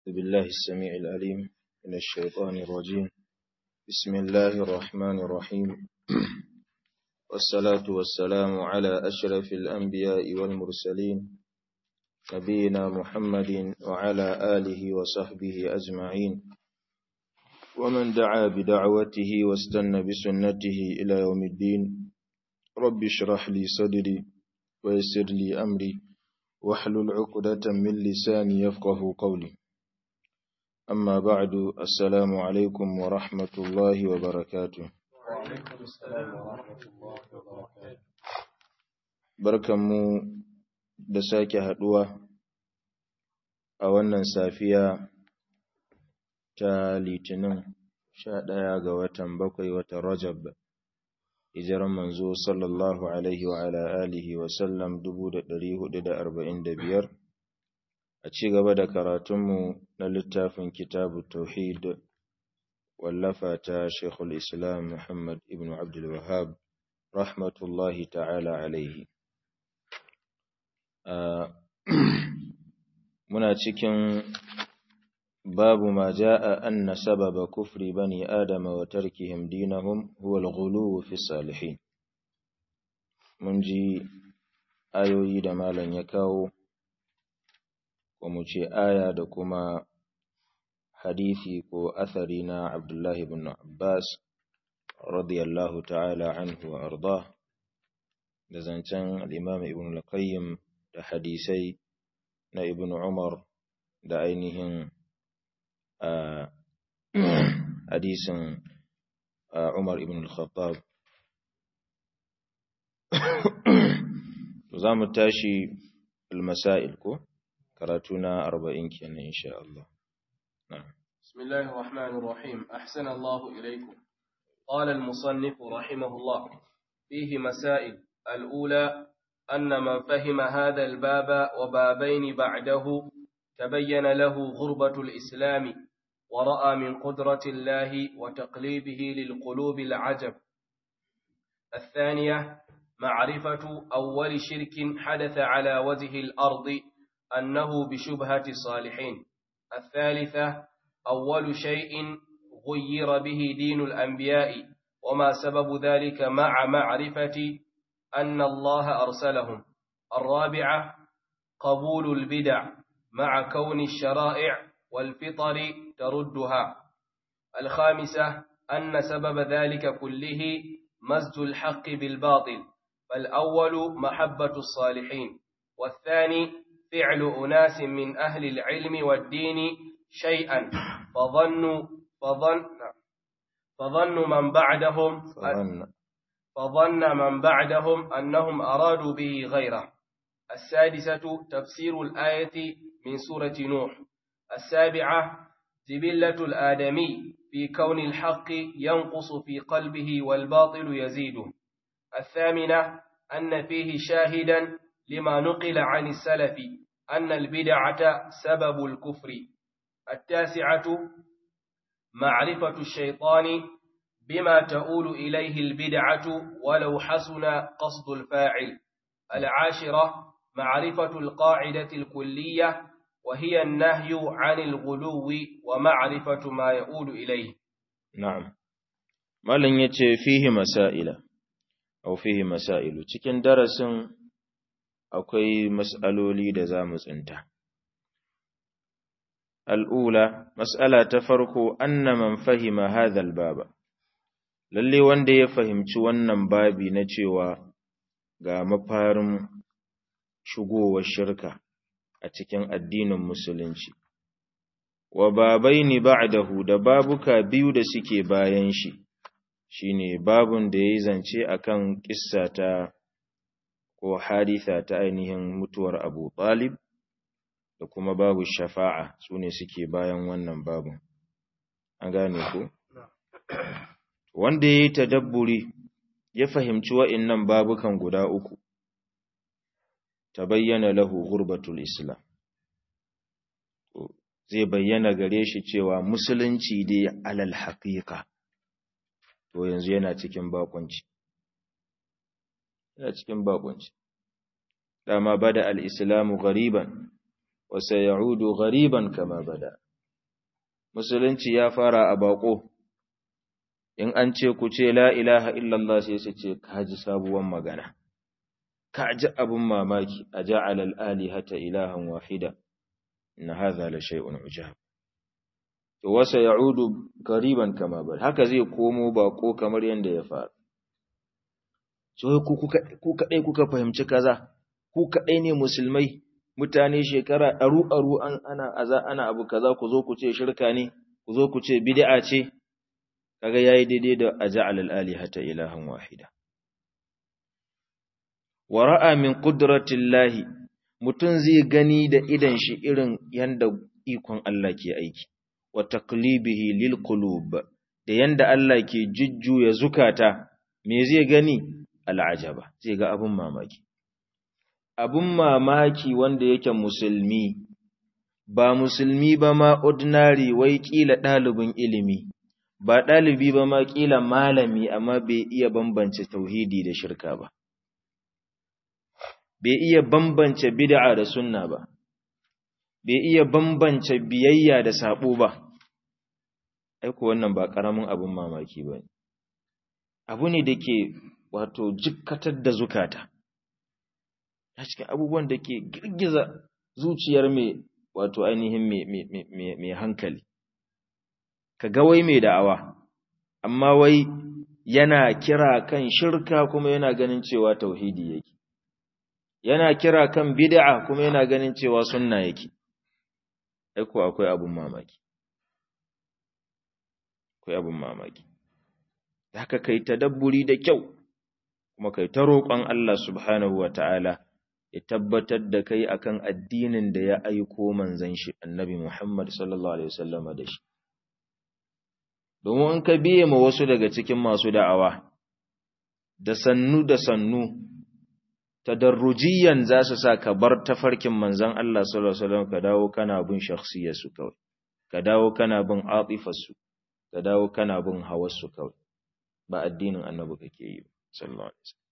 بالله السميع العليم من الشيطان الرجيم. بسم الله الرحمن الرحيم، والصلاة والسلام على أشرف الأنبياء والمرسلين نبينا محمد وعلى آله وصحبه أجمعين، ومن دعا بدعوته واستنى بسنته إلى يوم الدين. رب اشرح لي صدري ويسر لي أمري واحلل عقدة من لساني يفقه قولي. أما بعد، السلام عليكم ورحمة الله وبركاته. وعليكم السلام ورحمة الله وبركاته. Barkanmu da sake haɗuwa a wannan safiya ta Litinin 11 ga watan 7 watan Rajab, hijiran manzo sallallahu alaihi wa ala alihi wa sallam 1445, a ci gaba da karatunmu na littafin Kitabu Tauhid wallafa ta Sheikhul Islam Muhammad ibn Abdul Wahhab rahmatullahi ta'ala alaihi. Muna cikin babu ma ja'a anna sababa kufri bani adama wa tarkihim dinahum huwa al-ghuluw fi salihin. Mun ji ayoyi da malam ya kawo, ko mu ce aya da kuma hadisi ko athari na Abdullah ibn Abbas radiyallahu ta'ala anhu wa ardah, da zancen al-Imam Ibn al-Qayyim da hadisai na Ibn Umar da ainihin hadisin Umar ibn al-Khattab. Za mu tashi al-masail ko karatuna 40 kenan insha Allah. بسم الله الرحمن الرحيم. أحسن الله إليكم. قال المصنف رحمه الله: فيه مسائل. الأولى أن من فهم هذا الباب وبابين بعده تبين له غربة الإسلام، ورأى من قدرة الله وتقليبه للقلوب العجب. الثانية معرفة أول شرك حدث على وجه الأرض أنه بشبهة الصالحين. الثالثة أول شيء غير به دين الأنبياء وما سبب ذلك مع معرفة أن الله أرسلهم. الرابعة قبول البدع مع كون الشرائع والفطر تردها. الخامسة أن سبب ذلك كله مزج الحق بالباطل، فالأول محبة الصالحين، والثاني فعل أناس من أهل العلم والدين شيئا فظن من بعدهم أنهم أرادوا به غيره. السادسة تفسير الآية من سورة نوح. السابعة جبلة الآدمي في كون الحق ينقص في قلبه والباطل يزيده. الثامنة أن فيه شاهدا لما نقل عن السلف أن البدعة سبب الكفر. التاسعة معرفة الشيطان بما تؤول إليه البدعة ولو حسن قصد الفاعل. العاشرة معرفة القاعدة الكلية وهي النهي عن الغلو ومعرفة ما يؤول إليه. نعم. مالن yace fihi masaila aw fihi masailu, cikin darasin akwai mas'aloli da zamu tsinta. Al'ula, mas'ala ta farko, anna man fahima hadha al-baba, lalle wanda ya fahimci wannan babi na cewa ga mafarin shigowar shirka a cikin addinin musulunci, wa babaini ba'dahu, da babuka biyu da suke bayan shi, shine babun da yayi zance akan kissa ta ko haditha ta ainihin mutuwar Abu Talib, da kuma babu shafa'a, sune suke bayan wannan babun. An gane ko? Wanda yayi tadabburi ya fahimci wa'innan babukan guda uku, tabayyana lahu ghurbatul islam, zai bayyana gare shi cewa musulunci dai alal haqiqa to yanzu yana cikin bakunci. Dama bada al-islamu ghariban wa sayaudu ghariban kama bada. musulunci ya fara a bako, in an ce ku ce la ilaha illallah sai su ce ka ji sabuwar magana, ka ji abin mamaki a ja'ala al'alihata ilahan wahida, na haza la shay'un ujab. To wasa ya'udu qariban kama bar, haka zai komo bako kamar yanda ya fara. So ku kadai kuka fahimci kaza, ku kadai ne musulmai, mutane shekara aru ana abu kaza ku zo ku ce shirka ne, ku zo ku ce bid'a ce, kaga yayi daidai da aja'al al-alihata ilahan wahida. Wa ra'a min qudratillahi, mutun zai gani da idan shi irin yanda ikon Allah ke aiki, wa taqlibihi lil qulub, da yanda Allah ke jujjuya zukata, me zai gani? Al'ajaba, zai ga abun mamaki. Abun mamaki wanda yake musulmi, ba musulmi ba ma ordinary wai kila ɗalibin ilimi, ba ɗalibi ba ma kila malami amma bai iya bambance tauhidi da shirka ba, bai iya bambance bid'a da sunna ba, bai iya bambance biyayya da sabo ba. Aiko wannan ba ƙaramin abun mamaki ba ne, abu ne da ke wato jikkatar da zukata, a cikin abubuwan da ke girgiza zuciyar mai wato ainihin mai hankali. Ka ga wai mai da'awa, amma wai yana kira kan shirka kuma yana ganin cewa tauhidi yake, yana kira kan bid'a kuma yana ganin cewa sunna yake. Aiko akwai abun mamaki, akwai abun mamaki. Haka kai tadabburi da kyau, kuma kai ta roƙon Allah subhanahu wa ta'ala ya tabbatar da kai akan addinin da ya aiko manzon shi annabi Muhammad sallallahu alaihi wasallam da shi. Domin in ka biye ma wasu daga cikin masu da'awa, da sannu tadarrujiyan za su sa ka bar tafarkin manzon Allah sallallahu alaihi wasallam, ka dawo kana bin shakhsiyarsu kawai, ka dawo kana bin atifarsu, ka dawo kana bin hawarsu kawai, ba addinin annabi kake yi sallallahu alaihi wasallam.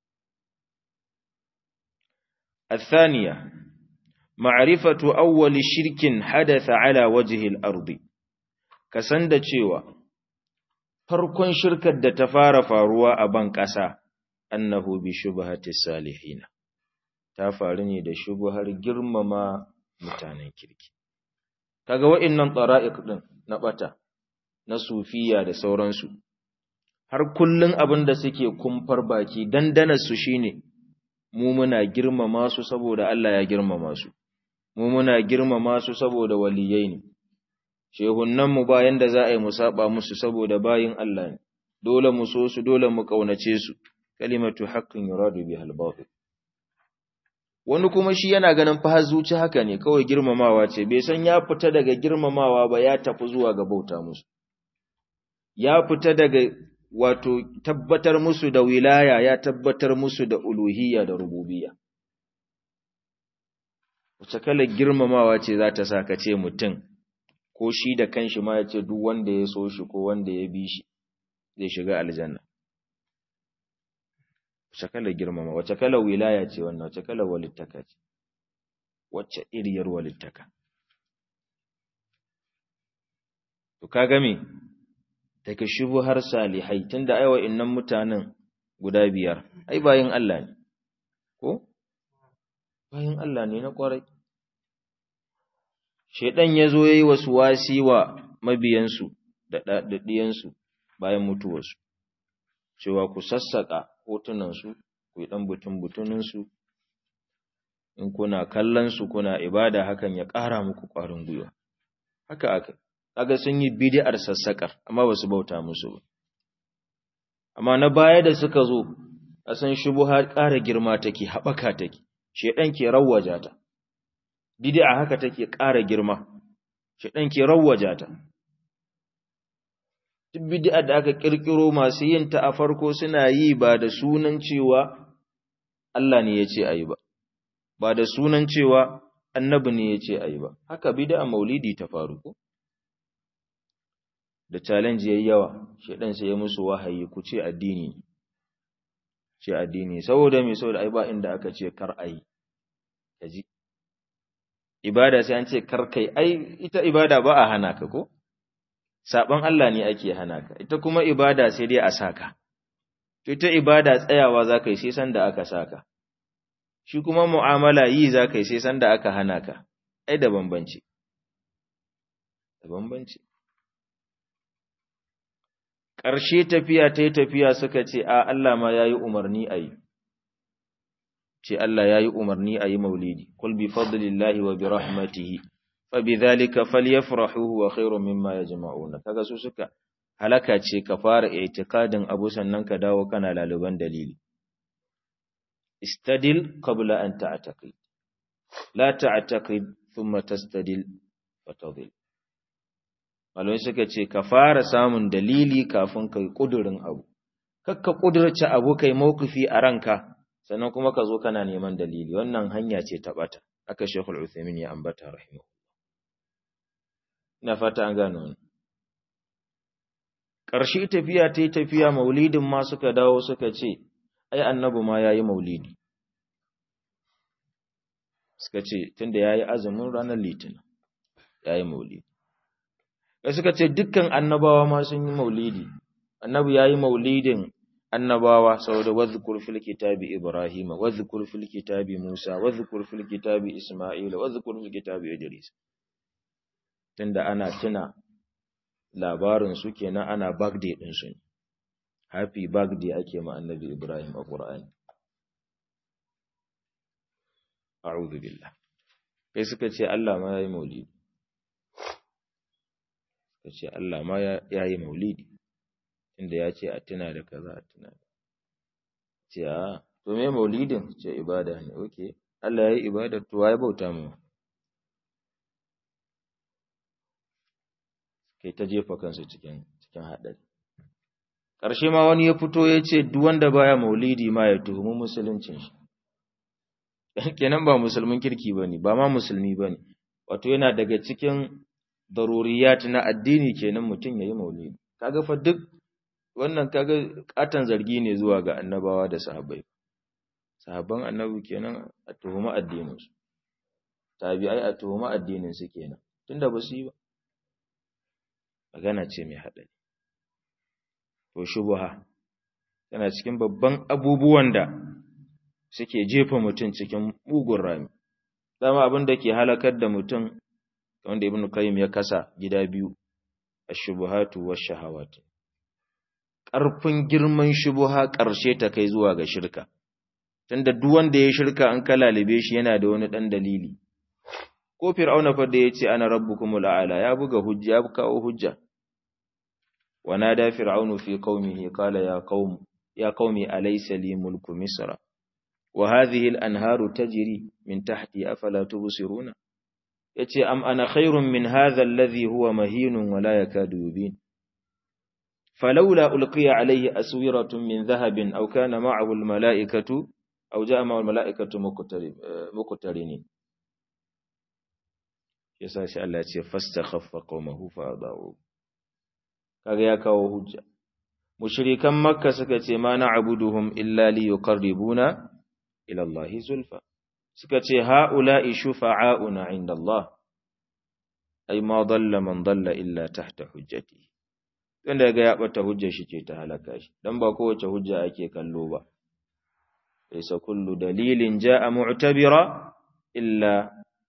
الثانية معرفة أول شرك حدث على وجه الأرض كسند cewa farkon shirkar da ta fara faruwa a ban ƙasa annahu bi shubhati salihin, ta faru ne da shubhar girmama mutanen kirki. Kaga wa'annan tsara'iq din na bata na sufiya da sauransu, har kullun abin da suke kumfar baki dandanar su shine mu muna girmama su saboda Allah ya girmama su, mu muna girmama su saboda waliyai ne, shehunnanmu bayan da za a yi mu saba musu saboda bayin Allah ne, dole mu so su, dole mu kaunace su, kalimatu haqqin yuradu bihal batil. Wani kuma shi yana ganin fa zuci haka ne, kawai girmamawa ce, bai san ya fita daga girmamawa ba, ya tafi zuwa ga bauta musu, ya fita daga wato tabbatar musu da wilaya, ya tabbatar musu da uluhiyya da rububiyya. Wace kalar girmamawa ce za ta sa ka ce mutum, ko shi da kanshi ma ya ce duk wanda ya so shi ko wanda ya bi shi zai shiga aljanna? Wace kalar girmama, wace kalar wilaya ce wannan, wace kalar walittaka ce, wace iriyar walittaka? To ka game daga shubuhar salihai, tunda ai wa'annan mutanen guda biyar ai bayin Allah ne, ko bayin Allah ne na kwarai. Shedan yazo yayi waswasi wa mabiyansu da diyansu bayan mutuwarsu, cewa ku sassaka hotunan su, ku yi dan butunin su, in kuna kallon su kuna ibada, hakan ya ƙara muku ƙwarin gwiwa. Haka aka kaga sun yi bid'ar sassakar amma ba su bauta musu ba. Amma na baya da suka zo, a san shubuha ƙara girma take, haɓaka take, shedan ke rawwaja ta, bid'a haka take ƙara girma, shedan ke rawwaja ta. Duk bid'a da aka kirkiro masu yin ta a farko suna yi ba da sunan cewa Allah ne ya ce ayi ba, ba da sunan cewa annabi ne ya ce ayi ba. Haka bid'a maulidi ta faru ko? Da challenge yayi yawa, shedan sai ya musu wahayi, ku ce addini ne, ce addini, saboda me? Saboda ai ba inda aka ce kar ayi. Kaji ibada sai an ce kar kai, ai ita ibada ba a hana ka ko? saban Allah ne ake hana ka, ita kuma ibada sai dai a saka. To ita ibada tsayawa za ka yi sai sanda aka saka, shi kuma mu'amala yi za ka yi sai sanda aka hana ka, ai da bambanci. Da bambanci. Ƙarshe tafiya ta yi tafiya suka ce, a Allah ma ya yi umarni a yi, ce Allah ya yi umarni a yi maulidi, kul bi fadlillahi wa bi rahmatihi, fa bi dhalika falyafrahu wa khairun mimma yajma'una. Kaga su suka halaka ce ka fara i'tiqadin abu sannan ka dawo kana laluban dalili. Istadil qabla an ta'taqid, la ta'taqid thumma tastadil fatadil. Malamai suka ce ka fara samun dalili kafin kai kudurin abu, kakka kudurce abu kai mawkifi a ranka sannan kuma ka zo kana neman dalili, wannan hanya ce ta bata. Aka Sheikhul Uthaymeen ya ambata rahimahu. Ina fata an gano wannan. Ƙarshe tafiya ta yi tafiya, maulidin ma suka dawo suka ce, ai annabi ma ya yi maulidi. Suka ce, tunda ya yi azumin ranar Litinin, ya yi maulidi. Suka ce, dukkan annabawa ma sun yi maulidi, annabi ya yi maulidin annabawa, saboda wadhkur fil kitabi Ibrahim, wadhkur fil kitabi Musa, wadhkur fil kitabi Isma'il, wadhkur fil kitabi Idris. Tunda ana tuna labarin su kenan, ana birthday din su, happy birthday ake ma annabi Ibrahim a Qur'ani. A'udhu billah. Kai suka ce Allah ma yayi maulidi, suka ce Allah ma yayi maulidi, inda ya ce a tuna da kaza, a tuna da ce a to me maulidin, ce ibada ne. Okay, Allah yayi ibada, to waye bauta mu? Kai ta jefa kansu cikin haɗari. Ƙarshe ma wani ya fito ya ce duk wanda baya maulidi ma ya tuhumi musuluncin shi. Kenan ba musulmin kirki bane, ba ma musulmi bane. Wato yana daga cikin daruriyat na addini kenan mutum yayi maulidi. Kaga fa duk wannan kaga katan zargi ne zuwa ga annabawa da sahabbai. Sahabban annabi kenan a tuhumi addinin su. Tabi'ai a tuhumi addinin su kenan. Tunda ba su yi ba. Magana ce mai haɗari. To shubha yana cikin babban abubuwan da suke jefa mutum cikin mugun rami. Dama abin da ke halakar da mutum, wanda Ibn Qayyim ya kasa gida biyu, ash-shubuhatu wash-shahawat. Ƙarfin girman shubha ƙarshe ta kai zuwa ga shirka. Tunda duk wanda ya shirka an kalalibe shi yana da wani dan dalili. Ko Fir'auna fa da yace ana rabbukumul a'la, ya buga hujja, ya kawo hujja. ونادى فرعون في قومه قال يا قوم أليس لي ملك مصر وهذه الأنهار تجري من تحتي أفلا تبصرون يتي أم أنا خير من هذا الذي هو مهين ولا يكاد يبين فلولا ألقي عليه أسورة من ذهب أو كان معه الملائكة أو جاء معه الملائكة مقترنين يساشي الله يتي فاستخف قومه فأضاعوه. Kaga ya kawo hujja. Mushrikan Makka suka ce ma na'buduhum illa li yuqarribuna ila Allahi zulfa. Suka ce haula'i shufa'auna 'inda Allah. Ai ma dalla man dalla illa tahta hujjati. Wanda ga ya bata hujjar shi ce ta halaka shi. Dan ba kowace hujja ake kallo ba. Laysa kullu dalilin ja'a mu'tabira illa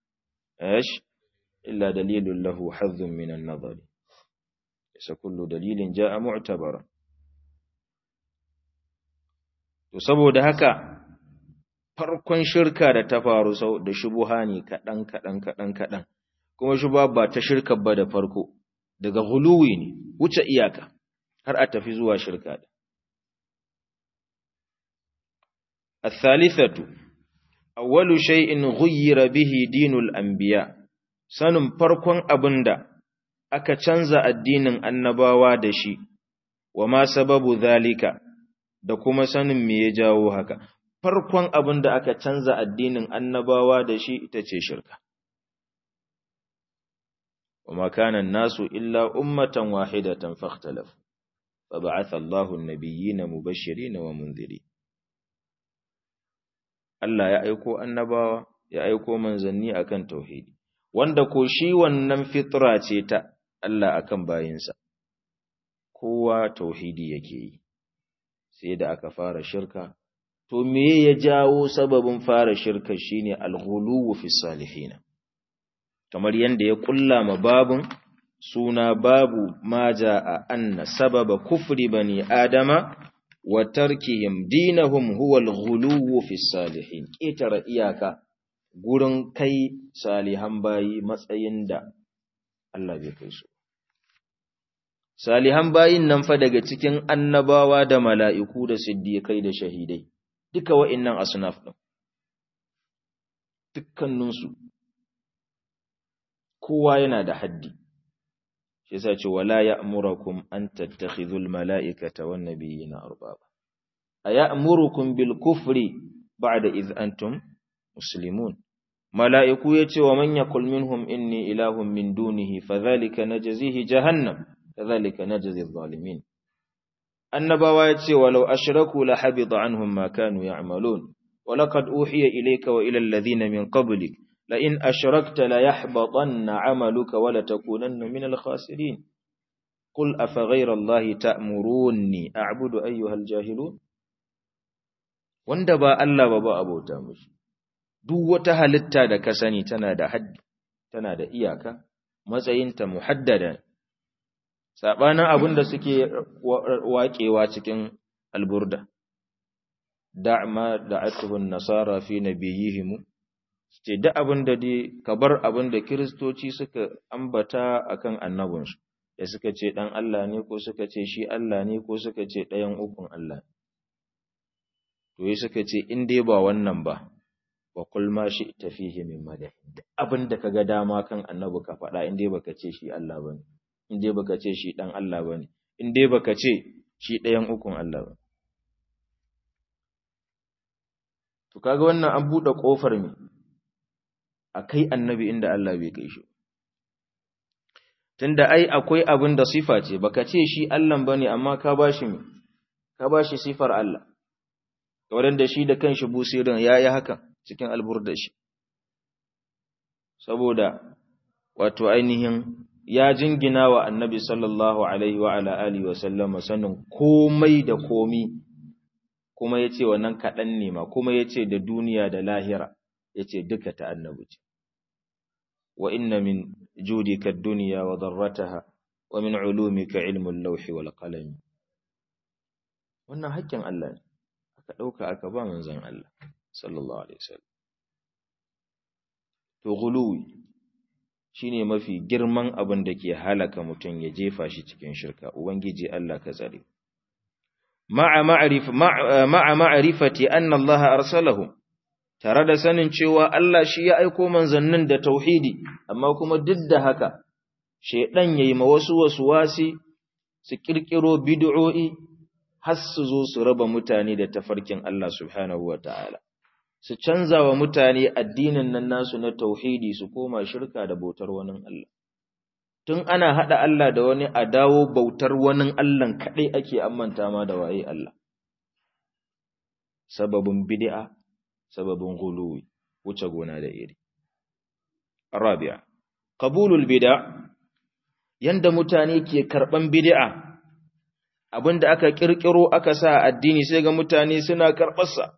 illa dalilun lahu hazzun min an-nadari. Isa kullu dalilin ja'a mu'tabara. To saboda haka farkon shirka da ta faru da shubuha ne kaɗan. Kuma shubuha ba ta shirka ba da farko, daga huluwi ne, wuce iyaka, har a tafi zuwa shirka da. Al-thalithatu, awwalu shay'in ghuyyira bihi dinul anbiya, sanin farkon abinda aka canza addinin annabawa da shi, wa ma sababu zalika, da kuma sanin me ya jawo haka. Farkon abin da aka canza addinin annabawa da shi ita ce shirka. Wa ma kana nasu illa ummatan wahidatan fakhtalaf, fa ba'atha Allahu an-nabiyyina mubashirin wa munzirin. Allah ya aiko annabawa, ya aiko manzanni akan tauhidi, wanda ko shi wannan fitra ce ta Allah akan bayinsa, kowa tauhidi yake yi, sai da aka fara shirka. To me ya jawo sababin fara shirka shine al-ghuluwu fi salihin, kamar yanda ya kulla ma babun suna babu ma jaa anna sababa kufri bani adama wa tarkihim dinahum huwa al-ghuluwu fi salihin, ƙetare iyaka gurin kai salihan bayi matsayin da Allah bai kai su. Salihan bayin nan fa daga cikin annabawa da mala'iku da siddiƙai da shahidai, duka wa'innan asnaf ɗin, dukkaninsu, kowa yana da haddi. Shi yasa ce, wala ya'murakum an tattakhidhul mala'ikata wan nabiyina arbaba. Aya'murukum bil kufri ba'da idh antum muslimun. Mala'iku yace wa man yaqul minhum inni ilahun min dunihi fadhalika najzihi jahannam kadhalika najzi adh-dhalimin. Annabawa yace walau ashraku la habita anhum ma kanu ya'malun wa laqad uhiya ilayka wa ila alladhina min qablik la in ashrakta la yahbatanna 'amaluka wa la takunanna min al-khasirin. Qul afa ghayra allahi ta'muruni a'budu ayyuhal jahilun. Wanda ba Allah ba abota mushi. Duk wata halitta da ka sani tana da haddi, tana da iyaka, matsayinta muhaddada. Sabanin abin da suke waƙewa cikin alburda. Da'ma da'atuhun nasara fi nabiyihim. Ce da abin da dai ka bar abin da kiristoci suka ambata akan annabinsu, da suka ce dan Allah ne ko suka ce shi Allah ne ko suka ce ɗayan ukun Allah. To yi suka ce in dai ba wannan ba, wa kul ma shi'ta fihi min madah, abin da kaga dama kan annabi ka faɗa in dai baka ce shi Allah bane, in dai baka ce shi dan Allah bane, in dai baka ce shi ɗayan ukun Allah bane. To kaga wannan an bude kofar me akai annabi inda Allah bai kai shi. Tunda ai akwai abin da sifa ce, baka ce shi Allah bane amma ka bashi me, ka bashi sifar Allah. Kamar da shi da kanshi Busirin yayi haka cikin alburda shi, saboda wato ainihin ya jingina wa annabi sallallahu alaihi wa ala alihi wa sallama sanin komai da komi, kuma yace wannan kaɗan ne ma, kuma yace da duniya da lahira, yace duka ta annabi ce. Wa inna min judika ad-dunya wa darrataha wa min ulumika ilmu al-lawhi wal qalam. Wannan haƙƙin Allah ne, aka ɗauka aka ba manzon Allah sallallahu alaihi wasallam. To guluwi shine mafi girman abin da ke halaka mutum ya jefa shi cikin shirka. Ubangiji Allah ka tsare. Ma'a ma'rifati anna Allah arsalahu, tare da sanin cewa Allah shi ya aiko manzannin da tauhidi, amma kuma duk da haka shedan yayi ma wasu wasi su kirkiro bid'o'i har su zo su raba mutane da tafarkin Allah subhanahu wataala. Su canza wa mutane addinin nan nasu na tauhidi su koma shirka da bautar wani Allah. Tun ana haɗa Allah da wani a dawo bautar wani Allah kaɗai ake ammanta ma da waye Allah. Sababin bid'a, sababin guluwi, wuce gona da iri. Arabiya, qabulul bid'a, yanda mutane ke karɓan bid'a, abinda aka ƙirƙiro aka sa addini sai ga mutane suna karɓarsa.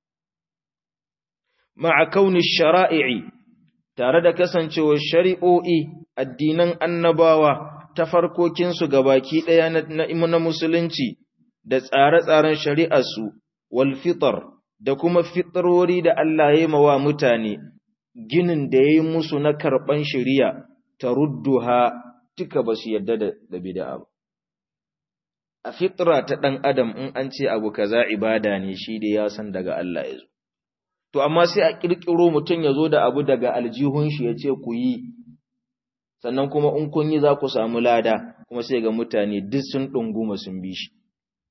Ma'a kauni shara'i'i, tare da kasancewar shari'o'i, addinan annabawa, tafarkokinsu gabaki ɗaya na musulunci, da tsare-tsaren shari'arsu, wal fitar, da kuma fitarori da Allah ya yi mawa mutane, ginin da ya yi musu na karɓan shari'a, ta rudduha duka ba su yadda da bid'a ba. A fitra ta ɗan adam in an ce abu kaza ibada ne, shi da ya san daga Allah ya zo. To, amma sai a ƙirƙiro mutum ya zo da abu daga aljihun shi ya ce ku yi, sannan kuma in kun yi za ku samu lada, kuma sai ga mutane duk sun ɗunguma sun bi shi.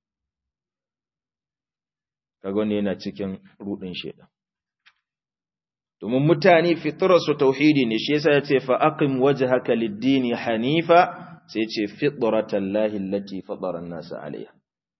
Kaga wanda yana cikin ruɗin shaiɗan. Domin mutane fitrarsu tauhidi ne, shi yasa ya ce fa'aqim wajhaka lid-dini hanifa, sai ce fitratallahi allati fatara an-nasa 'alayha.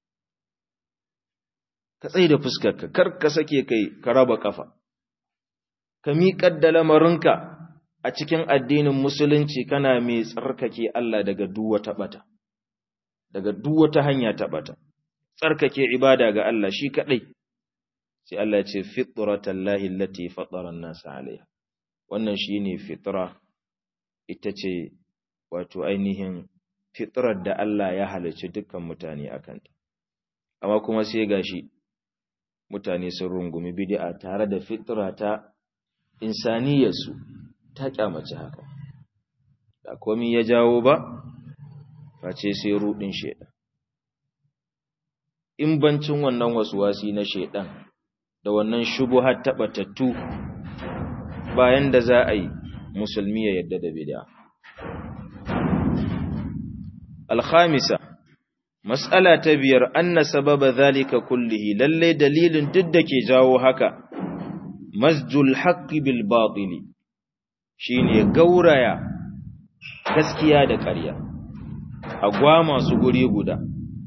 Ka tsaye da fuskarka, kar ka sake kai ka raba kafa, ka miƙar da lamarinka a cikin addinin musulunci kana mai tsarkake Allah daga duk wata ɓata. daga duk wata hanya ta bata tsarkake ibada ga Allah shi kadai sai Allah ya ce fitratallahi allati fatara an-nas 'alayha wannan shine fitra ita ce wato ainihin fitrar da Allah ya halicci dukkan mutane akan ta amma kuma sai gashi mutane sun rungumi bid'a tare da fitra ta insaniyarsu ta kyamace haka da komai ya jawo ba face sai rudin shedan in bancin wannan waswasi na shedan da wannan shubuhat tabatattu bayan da za a yi musulmi ya yadda da bid'a al-khamisa mas'ala ta biyar anna sababa zalika kullihi lalle dalilin duk da ke jawo haka masjul haqqi bil batili shine gauraya gaskiya da ƙarya agwa masu guri guda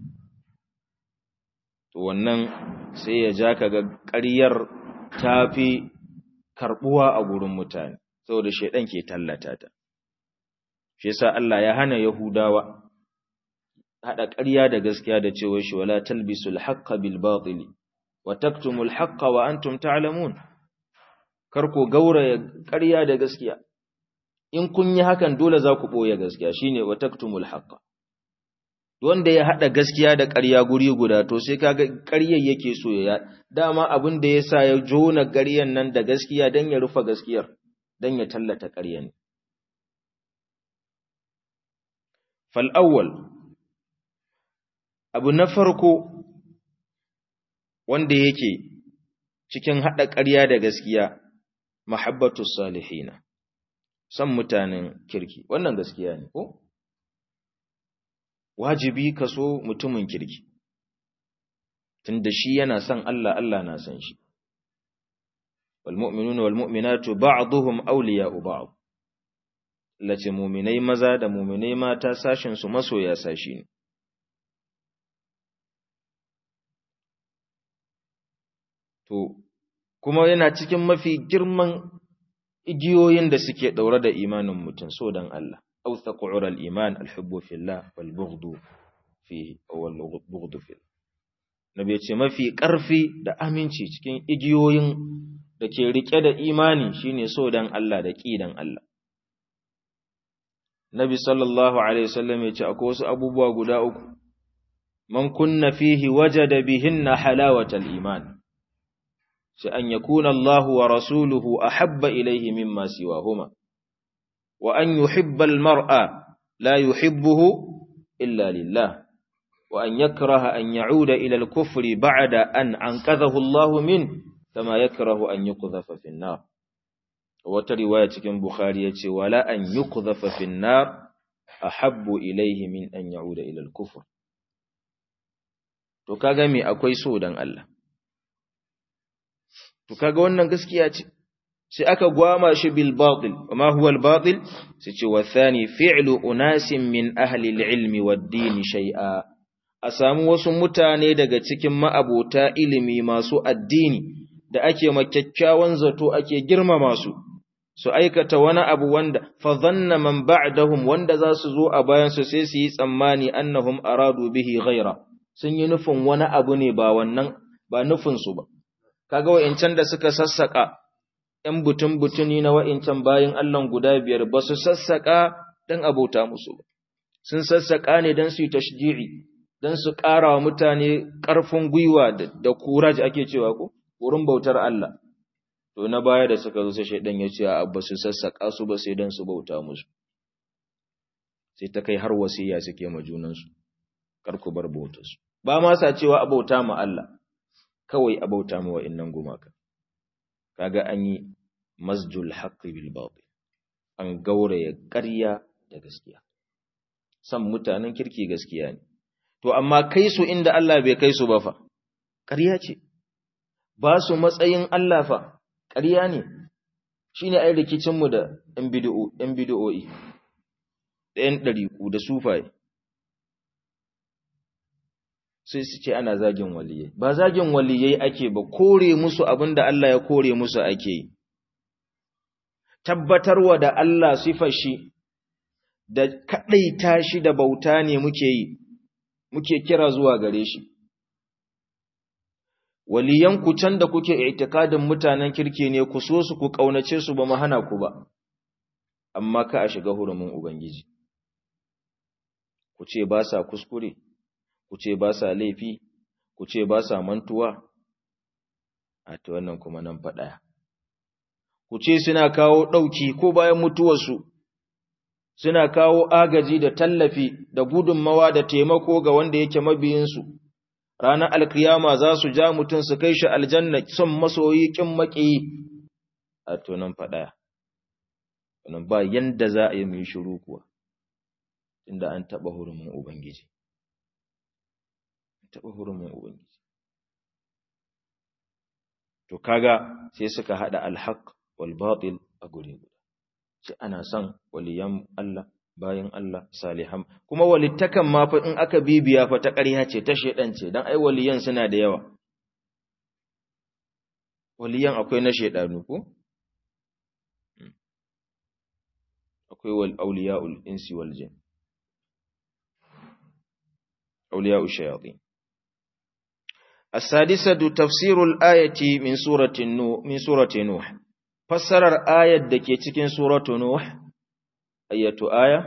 to wannan sai ya ja kaga ƙaryar tafi karbuwa a gurin mutane saboda shedan ke tallata ta shi yasa Allah ya hana Yahudawa hada ƙarya da gaskiya da cewa shi wala talbisul haqqa bil batili wa taktumul haqqa wa antum ta'lamun kar ku gauraya ƙarya da gaskiya in kun yi hakan dole za ku boye gaskiya shine wa taktumul haqqa wanda ya hada gaskiya da ƙarya guri guda to sai kaga ƙaryar yake so ya dama abin da yasa ya jona ƙaryan nan da gaskiya dan ya rufa gaskiyar dan ya tallata ƙaryan fal awwal abu na farko wanda yake cikin hada ƙarya da gaskiya mahabbatu salihina san mutanen kirki wannan gaskiya ne ko wajibi ka so mutumin kirki tunda shi yana son Allah Allah na san shi wal mu'minuna wal mu'minatu ba'dhum awliya'u ba'd lace mu'minai maza da mu'minai mata sashin su masoya sashi ne to kuma yana cikin mafi girman igiyoyin da suke daure da imanin mutum so dan Allah أوثق عرى الإيمان الحب في الله والبغض فيه أو البغض فيه Nabi ce mafi ƙarfi da aminci cikin igiyoyin da ke rike da imani shine so dan Allah da ƙi dan Allah. Nabi sallallahu alaihi wasallam ya ce akwai wasu abubuwa guda uku man kunna fihi wajada bihinna halawatal iman sai an yakuna Allah wa rasuluhu ahabba ilayhi mimma siwahuma وأن يحب المرء لا يحبه إلا لله وأن يكره أن يعود إلى الكفر بعد أن أنقذه الله منه كما يكره أن يقذف في النار وترواية كم بخاري ولا أن يقذف في النار أحب إليه من أن يعود إلى الكفر to kaga me akwai so dan Allah to kaga wannan gaskiya ce sai aka gwama shi bil batil amma huwa al batil sai ce wa thani fi'lu unasin min ahli al ilmi wad din shay'a a samu wasu mutane daga cikin ma'abota ilimi masu addini da ake makyakkyawan zato ake girmama su aikata wani abu wanda fa dhanna man ba'dahum wanda za su zo a bayan su sai su yi tsammani annahum aradu bihi ghaira sun yi nufin wani abu ne ba wannan ba nufin su ba kaga wa'incan da suka sassaka ‘yan butun-butuni na wa'incan bayin Allah guda biyar ba su sassaƙa don abota musu ba, sun sassaƙa ne don su yi tashji'i, don su ƙara wa mutane ƙarfin gwiwa da kuraj ake cewa ko, wurin bautar Allah. To, na baya da suka zo sai shaidan ya ce, ba su sassaƙa su ba sai don su bauta musu. Sai ta kai har wasiya suke ma junansu, kar ku bar bautarsu. Ba ma sa cewa abauta ma Allah, kawai abauta ma wa'innan gumaka. Kaga an yi masjul haqqi bil batil an gauraya ƙarya da gaskiya san mutanen kirki gaskiya ne to amma kai su inda Allah bai kai su ba fa ƙarya ce ba su matsayin Allah fa ƙarya ne shine ai rikicin mu da ɗan bid'o'i da ɗan ɗariku da sufaye sai su ce ana zagin waliyai ba zagin waliyai ake ba kore musu abinda Allah ya kore musu ake yi tabbatarwa da Allah sifar shi da kadaita shi da bauta ne muke yi muke kira zuwa gare shi. Waliyanku can da kuke itikadin mutanen kirki ne ku so su ku ƙaunace su ba mu hana ku ba, amma ka a shiga hurumin Ubangiji. Ku ce ba sa kuskure, ku ce ba sa laifi, ku ce ba sa mantuwa, a ta wannan kuma nan faɗaya. Ku ce suna kawo ɗauki ko bayan mutuwarsu, suna kawo agaji da tallafi da gudunmawa da taimako ga wanda yake mabiyinsu. Ranar alkiyama za su ja mutum su kai shi aljanna son masoyi ƙin maƙiyi, a to nan faɗaya. Wannan ba yanda za a yi mai shiru kuwa, inda an taɓa hurumin Ubangiji. Taɓa hurumin Ubangiji. To kaga sai suka haɗa alhaq wal batil a guri guda. Sai ana son waliyan Allah, bayan Allah, salihan. Kuma walittakan ma fa in aka bibiya fa ta ƙarya ce, ta shedan ce, dan ai waliyan suna da yawa. Waliyan akwai na shedanu ko? Akwai wal awliya'ul insi wal jin. Awliya'u shayatin. السادسة تفسير الآية من سورة نوح فسر آية دكي تكين سورة نوح أية آية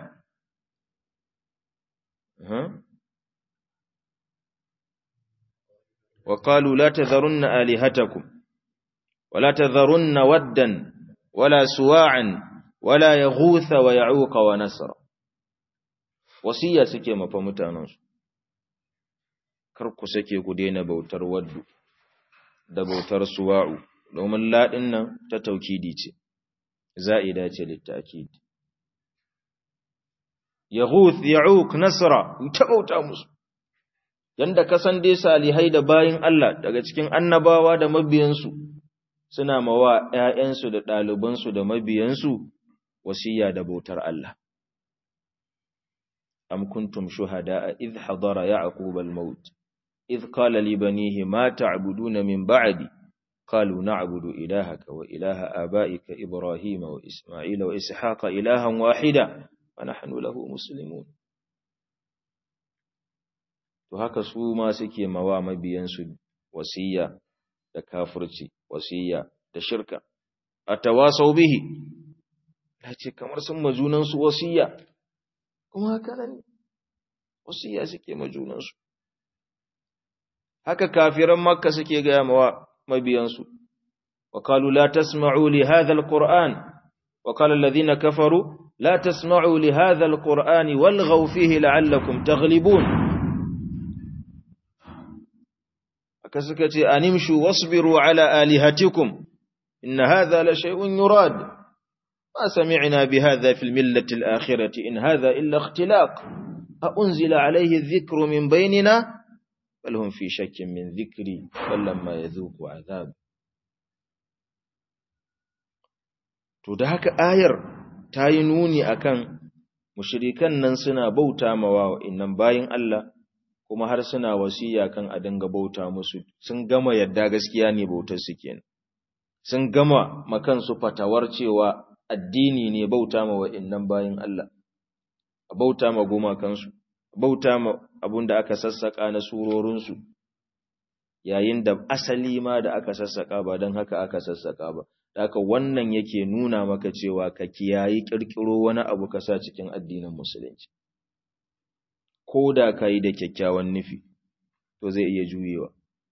وقالوا لا تذرن آلهتكم ولا تذرن ودا ولا سواعا ولا يغوث ويعوق ونسر وصية سكيمة فمتانوس kar ku sake ku daina bautar waddu da bautar suwa'u domin ladin nan ta taukidi ce za'ida ce litakid yaghuth ya'uq nasra ta bauta musu yanda kasan dai salihai da bayin Allah daga cikin annabawa da mabiyansu suna mawa ƴaƴansu da ɗalibansu da mabiyansu wasiya da bautar Allah am kuntum shuhada'a idh hadara ya'qub al-maut إذ قال لبنيه ما تعبدون من بعدي قالوا نعبد إلهك وإله آبائك إبراهيم وإسماعيل وإسحاق إلها واحدا ونحن له مسلمون وهكا سوما سكي موام بينسو وسيا تكافرتي وسيا تشركة أتواصوا به لكن كما رسم مجونانسو وسيا كما هكذا وسيا سكي مجونانسو haka kafiran makka suke gaya mawa mabiyansu wa qalu la tasma'u li hadha alquran wa qala alladhina kafaru la tasma'u li hadha alqurani walghaw fihi la'allakum taghlibun aka suka ce animshu wasbiru ala alihatikum inna hadha la shay'un yurad ma sami'na bi hadha fil millati al-akhirati in hadha illa ikhtilaq a unzila alayhi adh-dhikru min baynina بل هم في شك من ذكري ولما يذوقوا عذاب to da haka ayar ta yi nuni akan mushrikan nan suna bauta mawa innan bayin Allah kuma har suna wasiya kan a dinga bauta musu sun gama yadda gaskiya ne bautar su kenan sun gama makan su fatawar cewa addini ne bauta mawa innan bayin Allah bauta ma goma kansu bauta ma abunda aka sassaka na surorinsu yayin da asali ma da aka sassaka ba don haka aka sassaka ba haka wannan yake nuna maka cewa ka kiyayi kirkiro wani abu ka sa cikin addinin musulunci ko da ka yi da kyakkyawan nufi to zai iya juyewa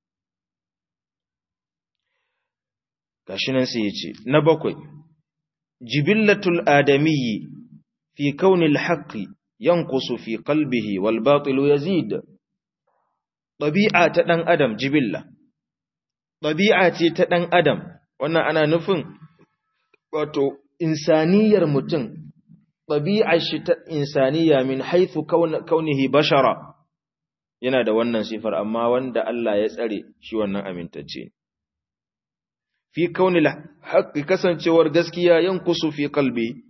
gashi nan sai ya ce na 7 jibillatul adamiyyi fi kaunil haqqi yanqusu fi qalbihi wal batilu yazid tabi'a ta dan adam jibilla tabi'a ce ta dan adam wannan ana nufin wato insaniyar mutum tabi'ar shi ta insaniya min haythu kaunihi bashara yana da wannan sifar amma wanda Allah ya tsare shi wannan amintacce fi kaunil haqqi kasancewar gaskiya yanqusu fi qalbi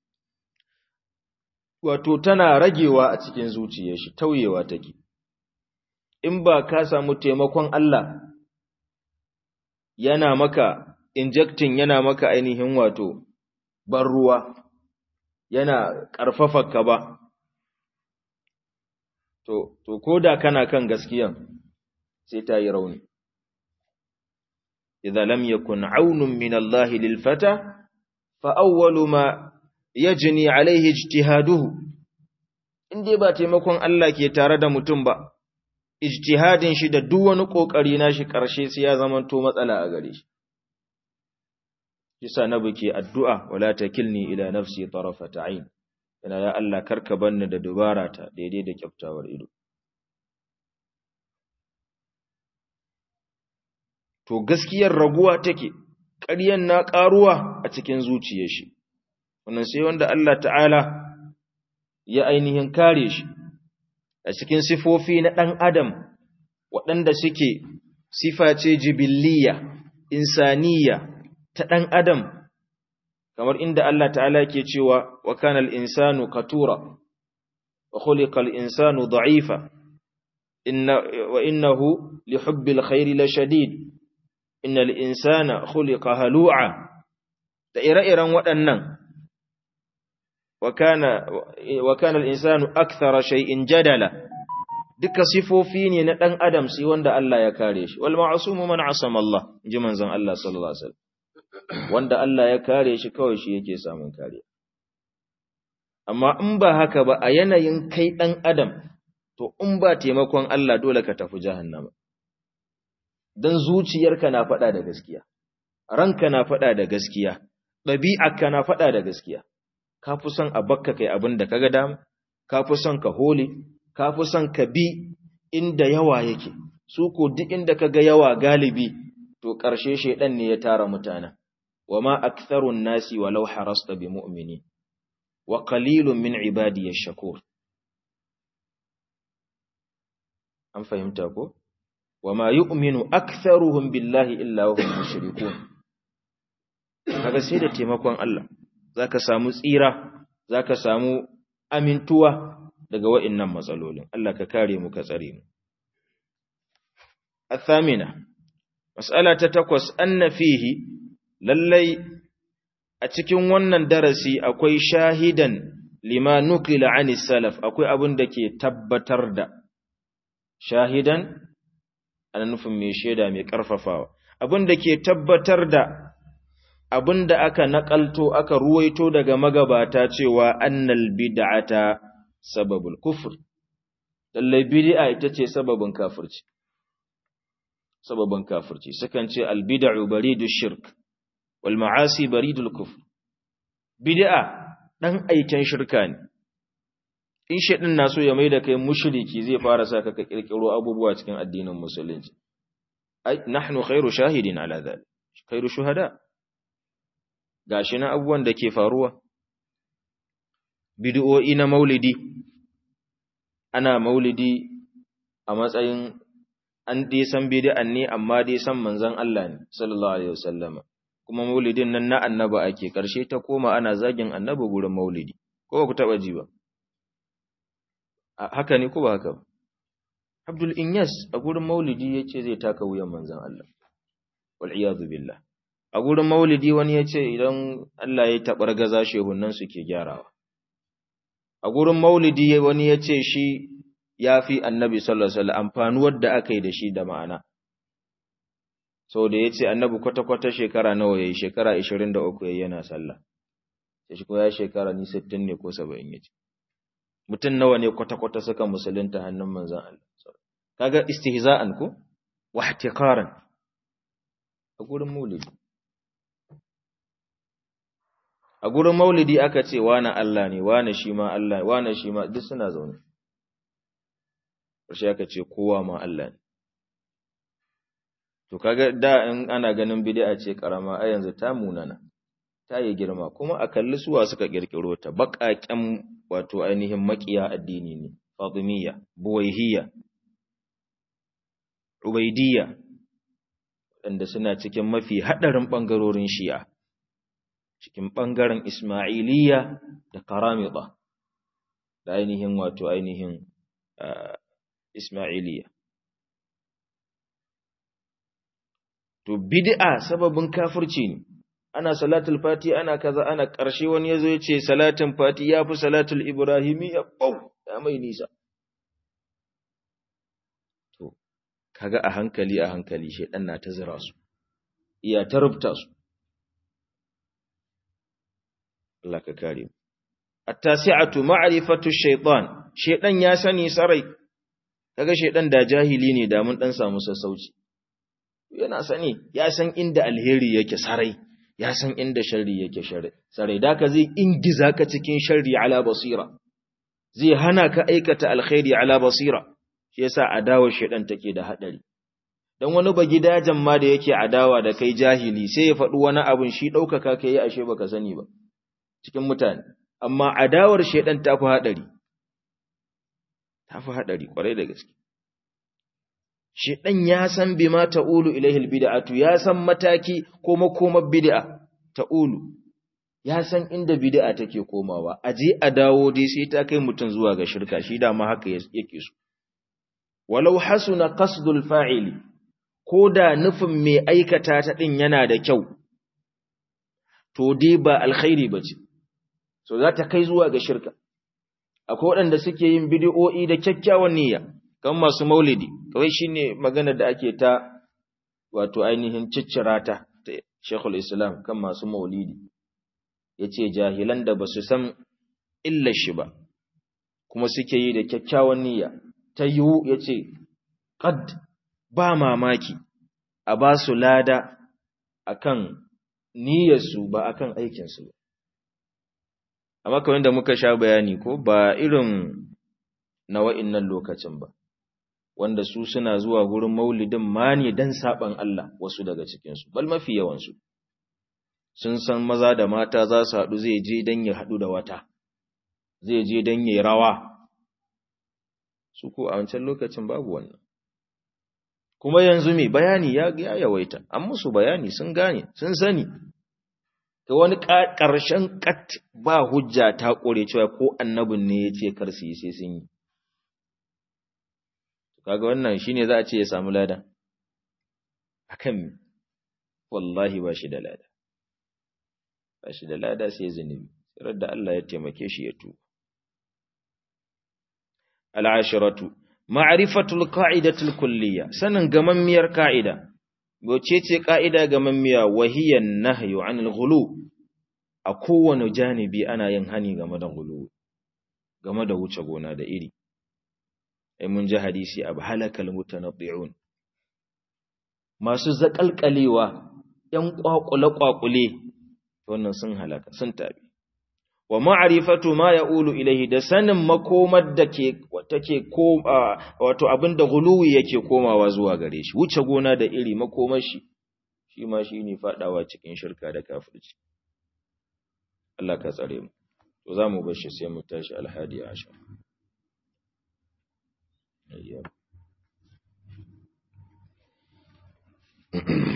wato tana ragewa a cikin zuciyar shi tauyewa take in ba ka samu taimakon Allah yana maka injecting yana maka ainihin wato ban ruwa yana ƙarfafa ka ba to koda kana kan gaskiyan sai ta yi rauni idza lam yakun aunun min Allah lil fata fa awwalu ma yajni alayhi ijtihaduhu inde ba taimakon Allah ke tare da mutum ba ijtihadin shi da duk wani kokari nashi karshe sai ya zamanto matsala a gare shi kisa nabi ke addu'a wala takilni ila nafsi tarafata ayn ina ya Allah karka banni da dubara ta daidai da kyaftawar ido to gaskiyar raguwa take ƙaryan na ƙaruwa a cikin zuciyar shi wannan sai wanda Allah ta'ala ya ainihin kare shi a cikin sifofi na ɗan adam waɗanda suke sifa ce jibiliya insaniya ta ɗan adam kamar inda Allah ta'ala ke cewa wa kana al-insanu qatura wa khuliqa al-insanu da'ifa wa innahu li hubbil khairi la shadid innal insana khuliqa halu'a da ire-iren waɗannan wa kana al-insanu akthara shay'in jadala duka sifofi ne na ɗan adam sai wanda Allah ya kare shi wal ma'sumu man asama Allah ji manzon Allah sallallahu alaihi wasallam wanda Allah ya kare shi kawai shi yake samun kariya amma in ba haka ba a yanayin kai ɗan adam to in ba taimakon Allah dole ka tafi jahannama dan zuciyarka na faɗa da gaskiya ranka na faɗa da gaskiya ɗabi'arka na faɗa da gaskiya ka fi son a bakka kai abin da kaga dama ka fi son ka hole ka fi son ka bi inda yawa yake su ko duk inda kaga yawa galibi to ƙarshe shedan ne ya tara mutanen wama aktharun nasi walau harasta bi mu'mini wa qalilun min ibadiy ash-shakur an fahimta ko wama yu'minu aktharuhum billahi illa wa hum mushrikun kaga sai da taimakon Allah zaka samu tsira zaka samu amintuwa daga wa'annan matsalolin Allah ka kare mu ka tsare mu athamina mas'ala ta 8 anna fihi lallai a cikin wannan darasi akwai shahidan lima nukila anis salaf akwai abin da ke tabbatar da shahidan ana nufin mai shaida mai karfafawa abin da ke tabbatar da abin da aka nakalto aka ruwaito daga magabata cewa annal bid'ata sababul kufr lallai bid'a ita ce sababin kafirci sukan ce al bid'u baridu shirk wal ma'asi baridul kufr bid'a dan aikin shirka ne in shedin na so ya maida kai mushriki zai fara saka ka kirkiro abubuwa cikin addinin musulunci ai nahnu khairu shahidin ala dhalik khairu shuhada gashi na abubuwan da ke faruwa bid'o'i na maulidi ana maulidi a matsayin an dai san bid'an ne amma dai san manzon Allah ne sallallahu alaihi wasallama kuma maulidin nan na annaba ake ƙarshe ta koma ana zagin annaba gurin maulidi ko ba ku taɓa ji ba haka ne ko ba haka ba Abdul Inyas a gurin maulidi yace zai taka wuyan manzon Allah wal iyadu billah a gurin maulidi wani yace idan Allah ya tabar gaza shehunan su ke gyarawa a gurin maulidi wani yace shi yafi annabi sallallahu alaihi wasallam amfanuwar da aka yi da shi da ma'ana sau da ya ce annabi kwata-kwata shekara nawa ya yi shekara 23 ya yi yana sallah sai shi ko ya shekara ni 60 ne ko 70 ya ce mutum nawa ne kwata-kwata suka musulunta hannun manzan Allah kaga istihza'an ko wa ihtiqaran a gurin maulidi aka ce wani Allah ne wani shi ma Allah wani shi ma duk suna zaune sai aka ce kowa ma Allah ne to kaga da in ana ganin bid'a ce karama a yanzu ta munana ta yi girma kuma a kalli suwa suka kirkiro ta baƙaƙen wato ainihin makiya addini ne Fatimiyya Buwaihiyya Ubaidiyya wanda suna cikin mafi hadarin bangarorin Shi'a cikin bangaren Ismailiyya da Karamita da ainihin wato ainihin Ismailiyya to bid'a sababin kafirci ne ana salatul fati ana kaza ana ƙarshe wani yazo ya ce salatin fati yafi salatul ibrahimiyya bau ya mai nisa kaga a hankali shedan na ta zira su iya ta rubta su Allah ka kare mu at-tasi'atu ma'rifatu shaytan shedan ya sani sarai kaga shedan da jahili ne da mun dan samu sassauci yana sani ya san inda alheri yake sarai ya san inda sharri yake sarai da ka zai ingiza ka cikin sharri ala basira zai hana ka aikata alkhairi ala basira shi yasa adawar shedan take da hadari dan wani bagidajen ma da yake adawa da kai jahili sai ya faɗi wani abun shi daukaka kai ashe baka sani ba cikin mutane amma adawar shedan tafi hadari kwarai da gaske shedan ya san bima ta'ulu ilaihi albid'atu ya san mataki ko makomar bid'a ta'ulu ya san inda bid'a take komawa aje a dawo dai sai ta kai mutun zuwa ga shirka shi da ma haka yake so walau hasuna qasdul fa'ili koda nufin mai aikata ta din yana da kyau to dai ba alkhairi bace so za ta kai zuwa ga shirka akwai waɗanda suke yin bid'o'i da kyakkyawan niyya kan masu maulidi kawai shine magana da ake ta wato ainihin ciccirata ta Sheikhul Islam kan masu maulidi yace jahilan da basu san illar shi ba kuma suke yi da kyakkyawan niyya ta yiwu yace qad ba mamaki a ba su lada akan niyyarsu ba akan aikin su amma kamar da muka sha bayani ko ba irin na wa'innan lokacin ba wanda su suna zuwa gurin maulidin ma ne dan saban Allah wasu daga cikin su bal mafi yawan su sun san maza da mata za su haɗu zai je dan ya haɗu da wata zai je dan yayi rawa su ko a wancan lokacin babu wannan kuma yanzu me bayani ya yawaita an musu bayani sun gane sun sani ta wani ƙarshen kat ba hujja ta ƙore cewa ko annabin ne ya ce kar su yi sai sun yi kaga wannan shine za a ce ya samu lada akan wallahi ba shi da lada sai zunubi tsirar da Allah ya taimake shi ya tuba al'ashiratu ma'rifatul qa'idatul kulliyya sanin gamammiyar ka'ida wace ce ka'ida gamammiya wahiyan nahyu 'anil ghulu a kowane janibi ana yin hani game da ghulu game da wuce gona da iri ai mun ji hadisi ab halakal mutanabbi'un masu zakalkalewa yan kwakule wannan sun halaka sun tabi wa ma'rifatu ma ya'ulu ilayhi da sanin makomar da take ko wato abinda guluwi yake komawa zuwa gare shi wuce gona da iri makomar shi ma shine fadawa cikin shirka da kafirci Allah ka tsare mu to zamu bar shi sai mu tashi alhadi ashar ayya